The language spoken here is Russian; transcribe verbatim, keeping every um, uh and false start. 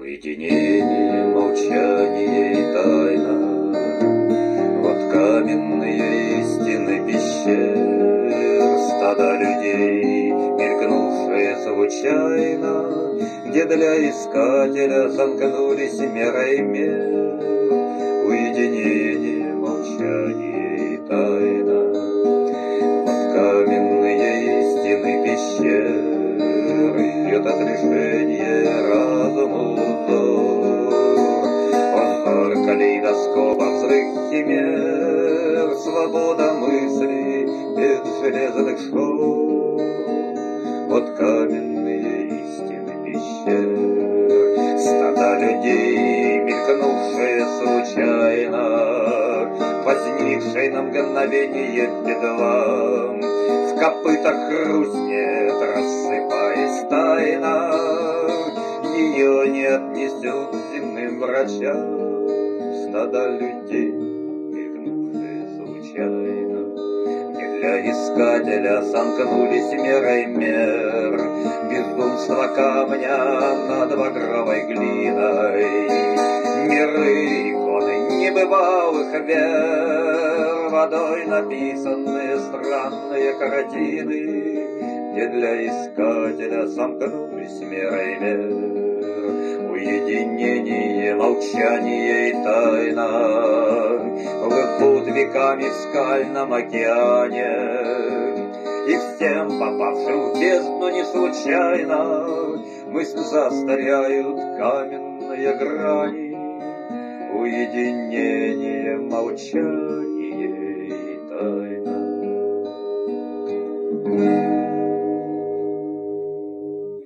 Уединение, молчание и тайна, вот каменные истины пещер, стада людей, мелькнувшие случайно, где для искателя замкнулись мера и мер. Уединение, молчание и тайна, вот каменные истины пещер, идет отрешение разуму взор. Он калейдоскопа взрыв химер, свобода мысли без железных школ. Вот каменные истины пещер, стада людей, мелькнувшие случайно, возникшие на мгновение бедлам, в копытах хрустнет, рассыпаясь тайна, ее не отнесет земным врачам. Стада людей, мелькнувшие случайно, не для искателя сомкнулись мерой мер. Безумство камня над багровой глиной, миры иконы небывалых вер, водой написанные странные картины, где для искателя сомкнулись мерой мер. Уединение, молчание и тайна плывут веками в скальном океане, и всем, попавшим в бездну не случайно, мысль застаряют каменные грани. Уединение, молчание и тайна.